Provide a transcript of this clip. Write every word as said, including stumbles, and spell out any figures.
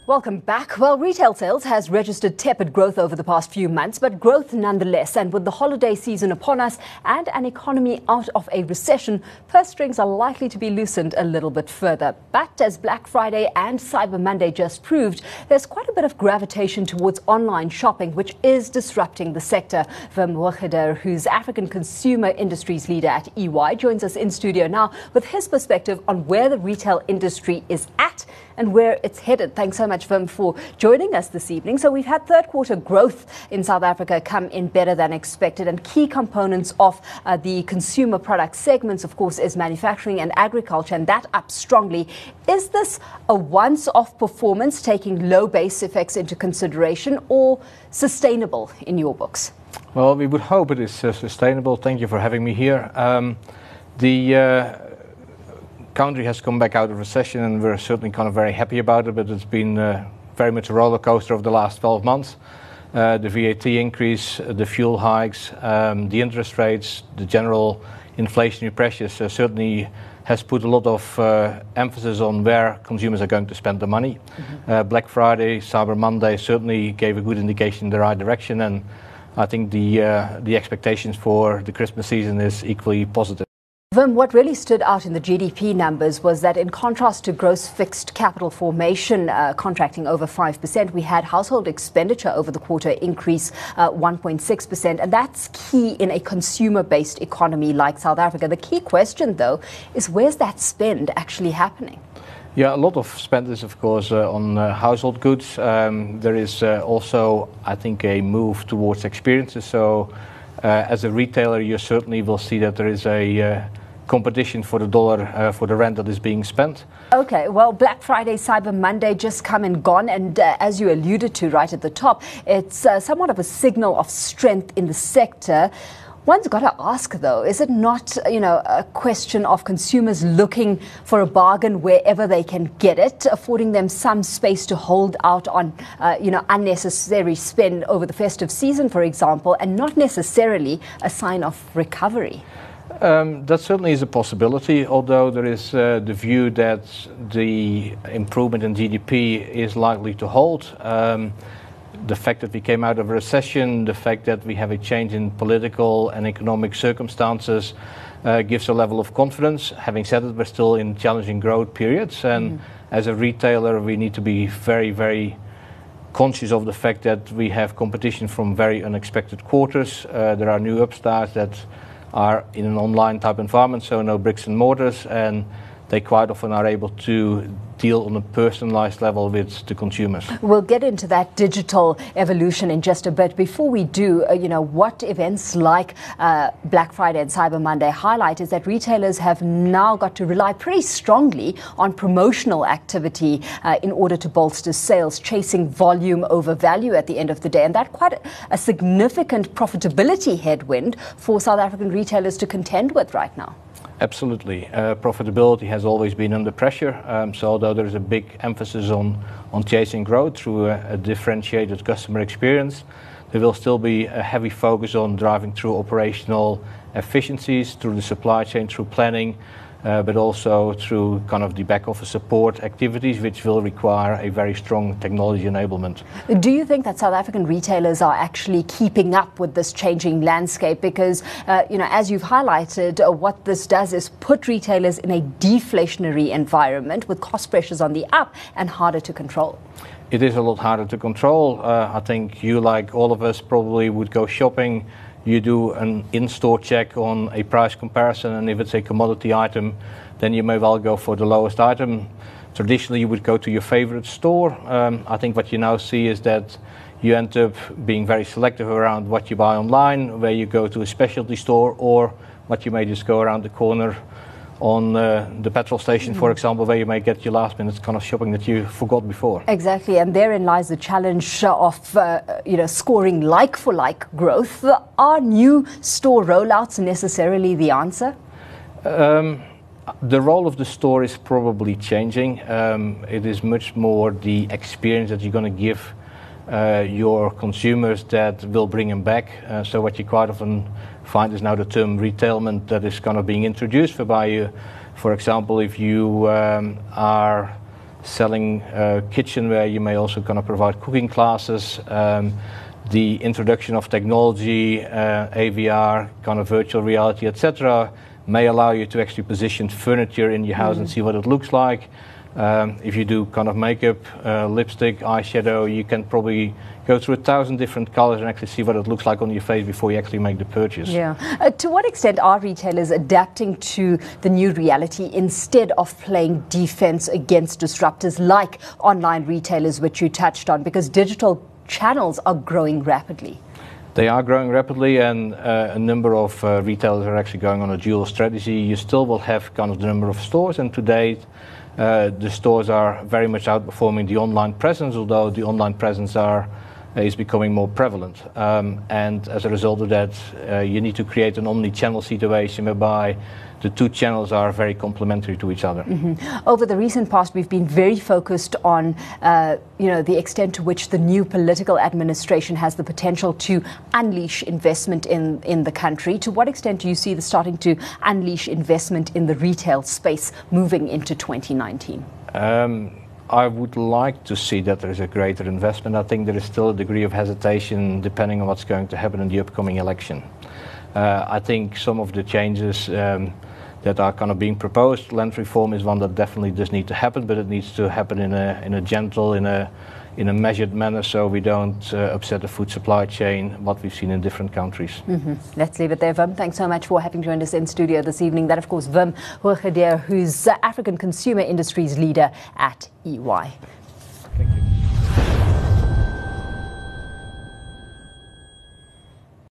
Welcome back. Well, retail sales has registered tepid growth over the past few months, but growth nonetheless. And with the holiday season upon us and an economy out of a recession, purse strings are likely to be loosened a little bit further. But as Black Friday and Cyber Monday just proved, there's quite a bit of gravitation towards online shopping, which is disrupting the sector. Wim Hoogheder, who's African Consumer Industries leader at E Y, joins us in studio now with his perspective on where the retail industry is at and where it's headed. Thanks so much, Wim, for joining us this evening. So we've had third quarter growth in South Africa come in better than expected, and key components of uh, the consumer product segments, of course, is manufacturing and agriculture, and that up strongly. Is this a once-off performance, taking low base effects into consideration, or sustainable in your books? Well, we would hope it is uh, sustainable. Thank you for having me here. Um, the uh, country has come back out of recession, and we're certainly kind of very happy about it, but it's been uh, very much a roller coaster over the last twelve months. Uh, the V A T increase, uh, the fuel hikes, um, the interest rates, the general inflationary pressures uh, certainly has put a lot of uh, emphasis on where consumers are going to spend the money. Mm-hmm. uh, Black Friday, Cyber Monday certainly gave a good indication in the right direction, and I think the, uh, the expectations for the Christmas season is equally positive. Wim, what really stood out in the G D P numbers was that in contrast to gross fixed capital formation uh, contracting over five percent, we had household expenditure over the quarter increase uh, one point six percent. And that's key in a consumer-based economy like South Africa. The key question, though, is where's that spend actually happening? Yeah, a lot of spend is, of course, uh, on uh, household goods. Um, there is uh, also, I think, a move towards experiences. So uh, as a retailer, you certainly will see that there is a uh, competition for the dollar, uh, for the rent that is being spent. Okay, well, Black Friday, Cyber Monday just come and gone, and uh, as you alluded to right at the top, it's uh, somewhat of a signal of strength in the sector. One's got to ask, though, is it not, you know, a question of consumers looking for a bargain wherever they can get it, affording them some space to hold out on, uh, you know, unnecessary spend over the festive season, for example, and not necessarily a sign of recovery? Um, that certainly is a possibility, although there is uh, the view that the improvement in G D P is likely to hold. Um, the fact that we came out of a recession, the fact that we have a change in political and economic circumstances uh, gives a level of confidence. Having said it, we're still in challenging growth periods, and mm. as a retailer we need to be very, very conscious of the fact that we have competition from very unexpected quarters. Uh, there are new upstarts that are in an online type environment, so no bricks and mortars, and they quite often are able to deal on a personalized level with the consumers. We'll get into that digital evolution in just a bit. Before we do, uh, you know, what events like uh, Black Friday and Cyber Monday highlight is that retailers have now got to rely pretty strongly on promotional activity uh, in order to bolster sales, chasing volume over value at the end of the day. And that quite a, a significant profitability headwind for South African retailers to contend with right now. Absolutely. Uh, profitability has always been under pressure. Um, so although there is a big emphasis on, on chasing growth through a, a differentiated customer experience, there will still be a heavy focus on driving through operational efficiencies, through the supply chain, through planning, uh, but also through kind of the back office support activities, which will require a very strong technology enablement. Do you think that South African retailers are actually keeping up with this changing landscape? Because, uh, you know, as you've highlighted, uh, what this does is put retailers in a deflationary environment with cost pressures on the up and harder to control. It is a lot harder to control. Uh, I think you, like all of us, probably would go shopping. You do an in-store check on a price comparison, and if it's a commodity item, then you may well go for the lowest item. Traditionally, you would go to your favorite store. Um, I think what you now see is that you end up being very selective around what you buy online, where you go to a specialty store, or what you may just go around the corner on uh, the petrol station, for example, where you may get your last minute kind of shopping that you forgot before. Exactly, and therein lies the challenge of uh, you know, scoring like-for-like growth. Are new store rollouts necessarily the answer? Um, the role of the store is probably changing. Um, it is much more the experience that you're going to give uh, your consumers that will bring them back. Uh, so what you quite often find is now the term retailment that is kind of being introduced, whereby you, for example, if you um, are selling uh, kitchenware. You may also kind of provide cooking classes. Um, the introduction of technology, uh, A V R, kind of virtual reality, et cetera, may allow you to actually position furniture in your house mm. and see what it looks like. Um, if you do kind of makeup, uh, lipstick, eyeshadow, you can probably go through a thousand different colors and actually see what it looks like on your face before you actually make the purchase. Yeah. Uh, to what extent are retailers adapting to the new reality instead of playing defense against disruptors like online retailers, which you touched on, because digital channels are growing rapidly? They are growing rapidly, and uh, a number of uh, retailers are actually going on a dual strategy. You still will have kind of the number of stores, and to date, uh, the stores are very much outperforming the online presence, although the online presence are uh, is becoming more prevalent. Um, and as a result of that, uh, you need to create an omni-channel situation whereby the two channels are very complementary to each other. Mm-hmm. Over the recent past, we've been very focused on, uh, you know, the extent to which the new political administration has the potential to unleash investment in, in the country. To what extent do you see the starting to unleash investment in the retail space moving into twenty nineteen? Um, I would like to see that there is a greater investment. I think there is still a degree of hesitation depending on what's going to happen in the upcoming election. Uh, I think some of the changes um, that are kind of being proposed, land reform is one that definitely does need to happen, but it needs to happen in a in a gentle, in a in a measured manner, so we don't uh, upset the food supply chain, what we've seen in different countries. Mm-hmm. Let's leave it there, Wim. Thanks so much for having joined us in studio this evening. That, of course, Wim Hoogedeur, who's uh, African Consumer Industries Leader at E Y. Thank you.